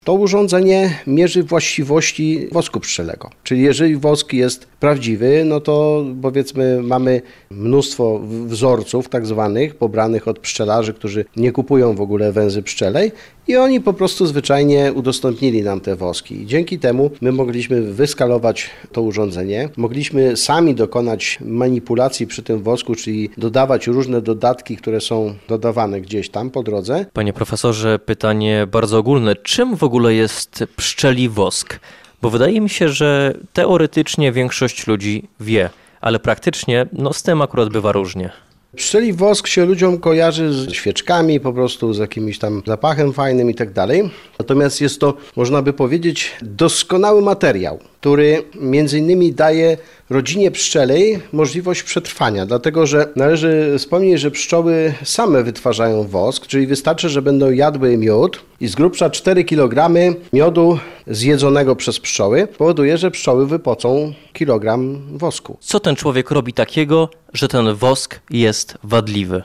To urządzenie mierzy właściwości wosku pszczelego. Czyli jeżeli wosk jest prawdziwy, no to powiedzmy mamy mnóstwo wzorców tak zwanych pobranych od pszczelarzy, którzy nie kupują w ogóle węzy pszczelej i oni po prostu zwyczajnie udostępnili nam te woski. I dzięki temu my mogliśmy wyskalować to urządzenie, mogliśmy sami dokonać manipulacji przy tym wosku, czyli dodawać różne dodatki, które są dodawane gdzieś tam po drodze. Panie profesorze, pytanie bardzo ogólne. Czym w ogóle jest pszczeli wosk? Bo wydaje mi się, że teoretycznie większość ludzi wie, ale praktycznie z tym akurat bywa różnie. Pszczeli wosk się ludziom kojarzy z świeczkami, po prostu z jakimś tam zapachem fajnym i tak dalej. Natomiast jest to, można by powiedzieć, doskonały materiał, który między innymi daje rodzinie pszczelej możliwość przetrwania, dlatego że należy wspomnieć, że pszczoły same wytwarzają wosk, czyli wystarczy, że będą jadły miód i z grubsza 4 kg miodu zjedzonego przez pszczoły powoduje, że pszczoły wypocą kilogram wosku. Co ten człowiek robi takiego, że ten wosk jest wadliwy?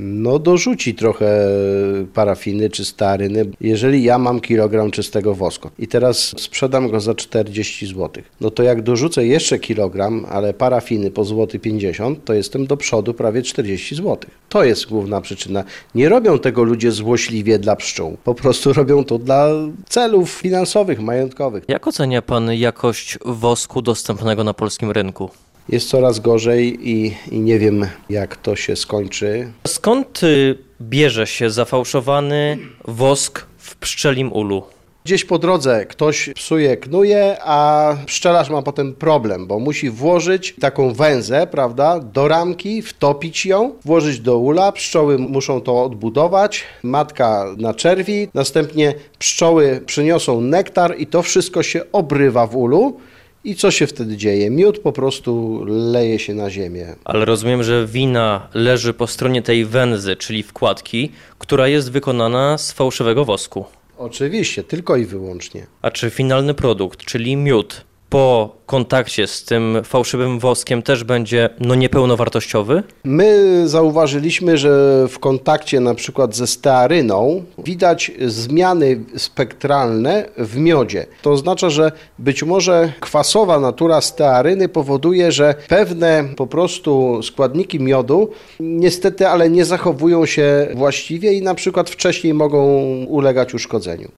Dorzuci trochę parafiny czy stearyny. Jeżeli ja mam kilogram czystego wosku i teraz sprzedam go za 40 zł, to jak dorzucę jeszcze kilogram, ale parafiny po złoty 50, to jestem do przodu prawie 40 zł. To jest główna przyczyna. Nie robią tego ludzie złośliwie dla pszczół. Po prostu robią to dla celów finansowych, majątkowych. Jak ocenia pan jakość wosku dostępnego na polskim rynku? Jest coraz gorzej i nie wiem, jak to się skończy. Skąd bierze się zafałszowany wosk w pszczelim ulu? Gdzieś po drodze ktoś psuje, knuje, a pszczelarz ma potem problem, bo musi włożyć taką węzę, prawda, do ramki, wtopić ją, włożyć do ula, pszczoły muszą to odbudować, matka naczerwi, następnie pszczoły przyniosą nektar i to wszystko się obrywa w ulu. I co się wtedy dzieje? Miód po prostu leje się na ziemię. Ale rozumiem, że wina leży po stronie tej węzy, czyli wkładki, która jest wykonana z fałszywego wosku. Oczywiście, tylko i wyłącznie. A czy finalny produkt, czyli miód, po kontakcie z tym fałszywym woskiem też będzie niepełnowartościowy? My zauważyliśmy, że w kontakcie na przykład ze stearyną widać zmiany spektralne w miodzie. To oznacza, że być może kwasowa natura stearyny powoduje, że pewne po prostu składniki miodu niestety, ale nie zachowują się właściwie i na przykład wcześniej mogą ulegać uszkodzeniu.